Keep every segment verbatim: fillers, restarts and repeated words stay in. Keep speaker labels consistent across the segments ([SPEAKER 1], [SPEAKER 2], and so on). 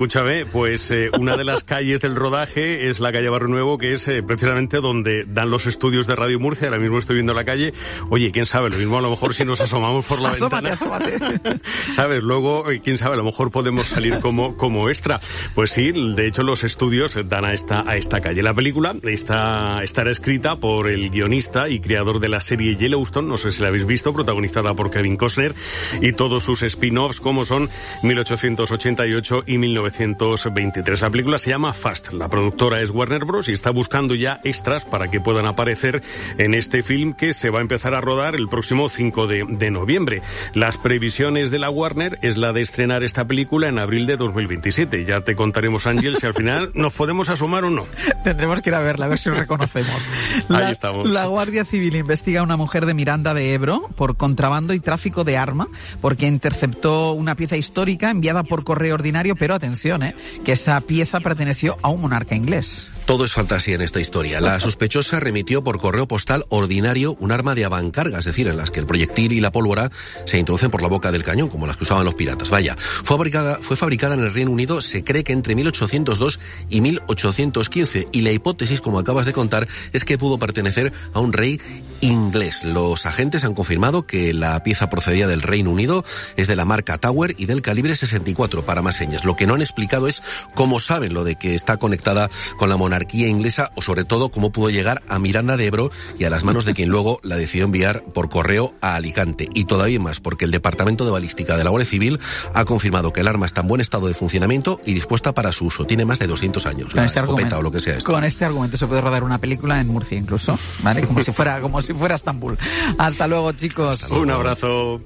[SPEAKER 1] Escúchame, pues eh, una de las calles del rodaje es la calle Barrio Nuevo, que es eh, precisamente donde dan los estudios de Radio Murcia. Ahora mismo estoy viendo la calle. Oye, quién sabe, lo mismo a lo mejor si nos asomamos por la
[SPEAKER 2] asómate,
[SPEAKER 1] ventana.
[SPEAKER 2] Asómate.
[SPEAKER 1] ¿Sabes? Luego, quién sabe, a lo mejor podemos salir como, como extra. Pues sí, de hecho los estudios dan a esta, a esta calle. La película está, estará escrita por el guionista y creador de la serie Yellowstone, no sé si la habéis visto, protagonizada por Kevin Costner, y todos sus spin-offs como son mil ochocientos ochenta y ocho y mil novecientos veintitrés. La película se llama Fast. La productora es Warner Bros. Y está buscando ya extras para que puedan aparecer en este film que se va a empezar a rodar el próximo cinco de, de noviembre. Las previsiones de la Warner es la de estrenar esta película en abril de dos mil veintisiete. Ya te contaremos, Ángel, si al final nos podemos asomar o no.
[SPEAKER 2] Tendremos que ir a verla, a ver si os reconocemos. La,
[SPEAKER 1] Ahí estamos.
[SPEAKER 2] La Guardia Civil investiga a una mujer de Miranda de Ebro por contrabando y tráfico de arma, porque interceptó una pieza histórica enviada por correo ordinario, pero atención, eh, que esa pieza perteneció a un monarca inglés.
[SPEAKER 3] Todo es fantasía en esta historia. La sospechosa remitió por correo postal ordinario un arma de avancarga, es decir, en las que el proyectil y la pólvora se introducen por la boca del cañón, como las que usaban los piratas. Vaya, fue fabricada, fue fabricada en el Reino Unido, se cree que entre mil ochocientos dos y mil ochocientos quince, y la hipótesis, como acabas de contar, es que pudo pertenecer a un rey inglés. Los agentes han confirmado que la pieza procedía del Reino Unido, es de la marca Tower y del calibre sesenta y cuatro, para más señas. Lo que no han explicado es cómo saben lo de que está conectada con la monarquía inglesa, o sobre todo cómo pudo llegar a Miranda de Ebro y a las manos de quien luego la decidió enviar por correo a Alicante. Y todavía más, porque el Departamento de Balística de la Guardia Civil ha confirmado que el arma está en buen estado de funcionamiento y dispuesta para su uso. Tiene más de doscientos años.
[SPEAKER 2] Con este
[SPEAKER 3] argumento, o lo que sea esto.
[SPEAKER 2] Con este argumento se puede rodar una película en Murcia incluso, ¿vale? Como si fuera, como si fuera Estambul. Hasta luego, chicos.
[SPEAKER 1] Hasta luego. Un abrazo.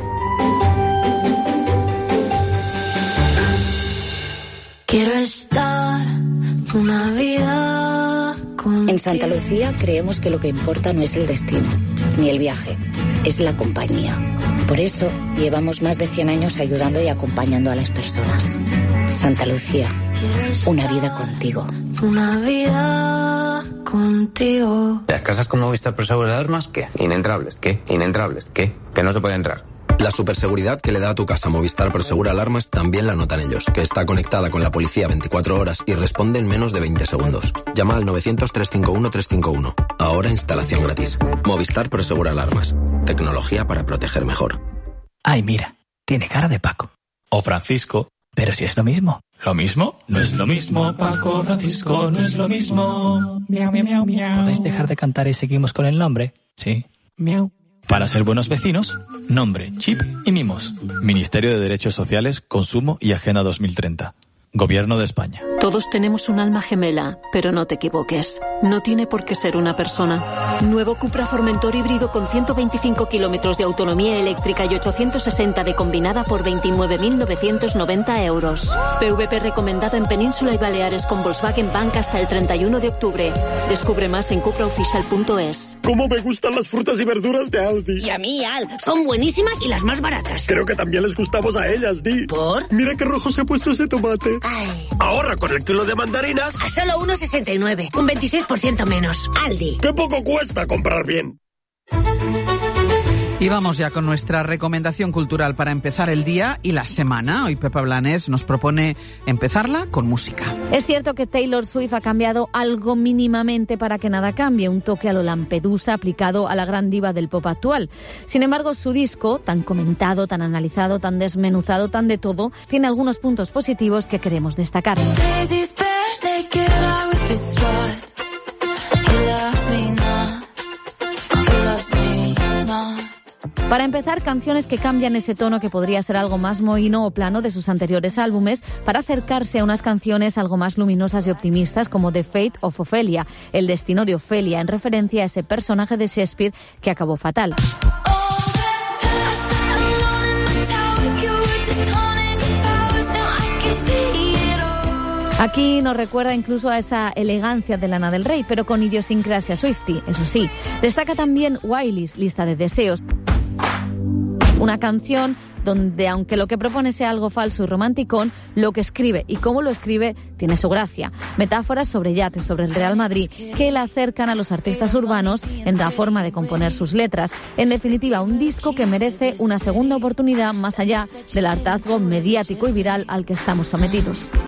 [SPEAKER 4] Quiero estar una vida contigo.
[SPEAKER 5] En Santa Lucía creemos que lo que importa no es el destino, ni el viaje, es la compañía. Por eso llevamos más de cien años ayudando y acompañando a las personas. Santa Lucía, una vida contigo.
[SPEAKER 4] Una vida contigo.
[SPEAKER 6] Las casas con Movistar Prosegur Alarmas, ¿qué? Inentrables, ¿qué? Inentrables, ¿qué? Que no se puede entrar.
[SPEAKER 7] La superseguridad que le da a tu casa Movistar Prosegur Alarmas también la notan ellos, que está conectada con la policía veinticuatro horas y responde en menos de veinte segundos. Llama al novecientos, trescientos cincuenta y uno, trescientos cincuenta y uno. Ahora instalación gratis. Movistar Prosegur Alarmas. Tecnología para proteger mejor.
[SPEAKER 8] Ay, mira, tiene cara de Paco. O Francisco. Pero si es lo mismo. ¿Lo mismo? No es lo mismo, Paco, Francisco, no es lo mismo. Miau, miau, miau, miau. ¿Podéis dejar de cantar y seguimos con el nombre? Sí. Miau. Para ser buenos vecinos, nombre, chip y mimos. Ministerio de Derechos Sociales, Consumo y Agenda dos mil treinta. Gobierno de España.
[SPEAKER 9] Todos tenemos un alma gemela, pero no te equivoques. No tiene por qué ser una persona. Nuevo Cupra Formentor híbrido con ciento veinticinco kilómetros de autonomía eléctrica y ochocientos sesenta de combinada por veintinueve mil novecientos noventa euros. P V P recomendado en Península y Baleares con Volkswagen Bank hasta el treinta y uno de octubre. Descubre más en cupraofficial punto es.
[SPEAKER 10] ¿Cómo me gustan las frutas y verduras de Aldi?
[SPEAKER 11] Y a mí, Al. Son buenísimas y las más baratas.
[SPEAKER 10] Creo que también les gustamos a ellas, Di.
[SPEAKER 11] ¿Por?
[SPEAKER 10] Mira qué rojo se ha puesto ese tomate.
[SPEAKER 11] Ay.
[SPEAKER 10] Ahorra con el kilo de mandarinas
[SPEAKER 11] a solo uno sesenta y nueve, un veintiséis por ciento menos. Aldi.
[SPEAKER 10] ¡Qué poco cuesta comprar bien!
[SPEAKER 2] Y vamos ya con nuestra recomendación cultural para empezar el día y la semana. Hoy Pepa Blanes nos propone empezarla con música.
[SPEAKER 12] Es cierto que Taylor Swift ha cambiado algo mínimamente para que nada cambie, un toque a lo Lampedusa aplicado a la gran diva del pop actual. Sin embargo, su disco, tan comentado, tan analizado, tan desmenuzado, tan de todo, tiene algunos puntos positivos que queremos destacar. Para empezar, canciones que cambian ese tono que podría ser algo más mohino o plano de sus anteriores álbumes para acercarse a unas canciones algo más luminosas y optimistas como The Fate of Ophelia, el destino de Ofelia, en referencia a ese personaje de Shakespeare que acabó fatal. Aquí nos recuerda incluso a esa elegancia de Lana del Rey, pero con idiosincrasia Swiftie, eso sí. Destaca también Wiley's Lista de Deseos, una canción donde, aunque lo que propone sea algo falso y romanticón, lo que escribe y cómo lo escribe tiene su gracia. Metáforas sobre yates, sobre el Real Madrid, que le acercan a los artistas urbanos en la forma de componer sus letras. En definitiva, un disco que merece una segunda oportunidad más allá del hartazgo mediático y viral al que estamos sometidos.